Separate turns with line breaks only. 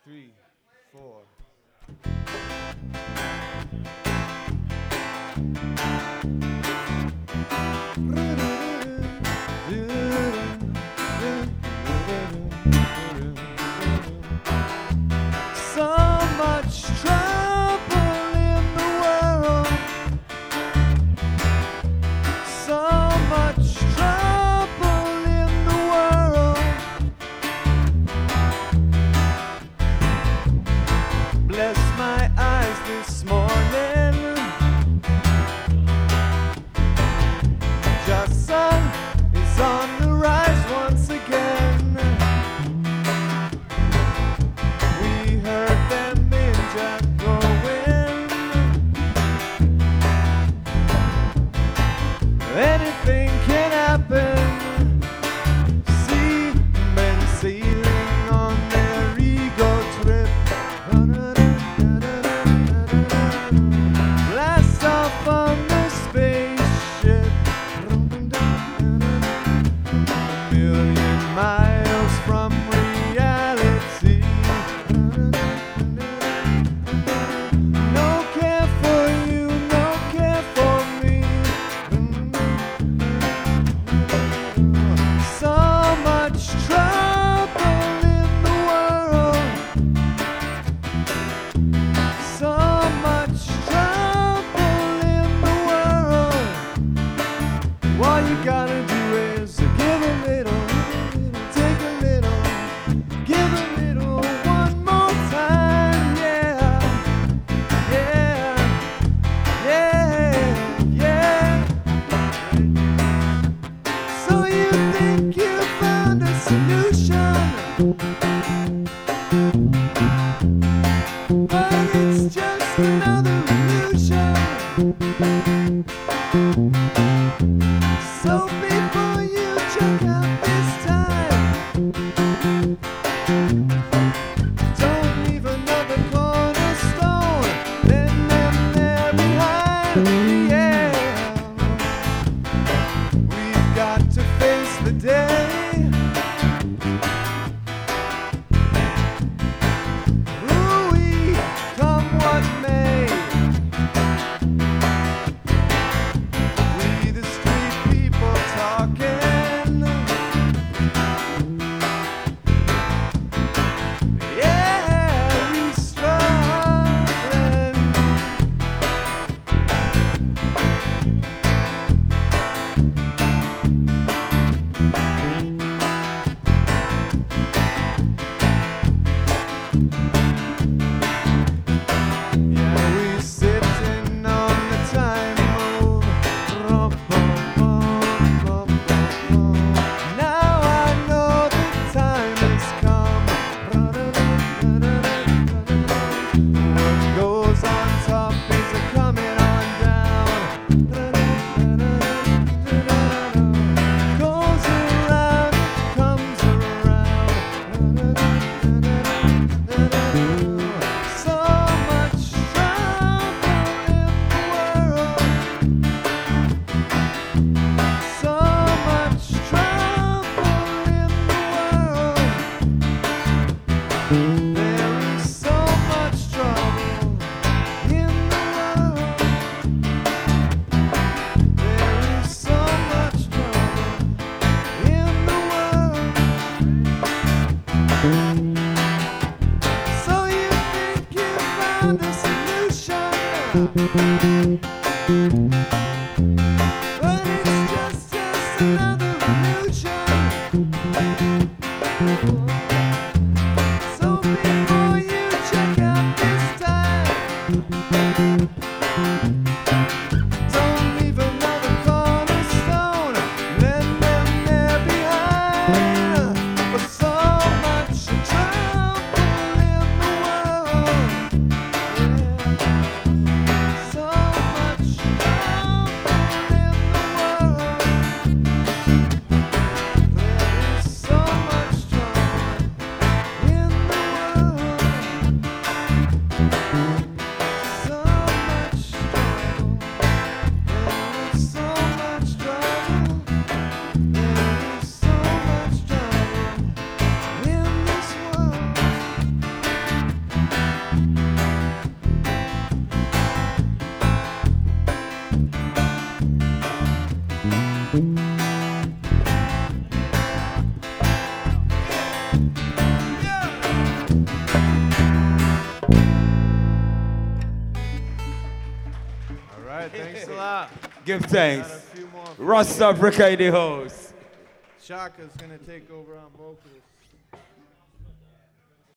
3, 4. So much trouble in the world. So much trouble in the world. Bless my eyes this morning. Just sun is on the rise once again. We heard them ninja going. Anything can happen. See men sailing on their ego trip. Blast off on the spaceship. A million miles from reality. No care for you, no care for me. So much trouble in the world. So much trouble in the world. All you gotta do is give a little, take a little, give a little one more time. Yeah, yeah, yeah, yeah. So you think you found a solution, but it's just another illusion. So before you check out this time, don't leave another cornerstone, let them there behind. Yeah, we've got to face the day. Ooh-wee, come what may. We the street people talking. Yeah, we struggling. Yeah, we sitting on the time move. Now I know the time has come. What goes on top is a coming on down. Goes around, comes around. So much trouble in the world. So much trouble in the world. There is so much trouble in the world. There is so much trouble in the world. So you think you found a solution, but it's just another illusion. So before you check out this time, don't leave another cornerstone, let them there behind. For so much trouble in the world. Yeah. So much trouble in the world. There is so much trouble All right, thanks a lot.
Give
Got
thanks.
a few more.
Rust Africa in the house.
Shaka's gonna take over on vocals.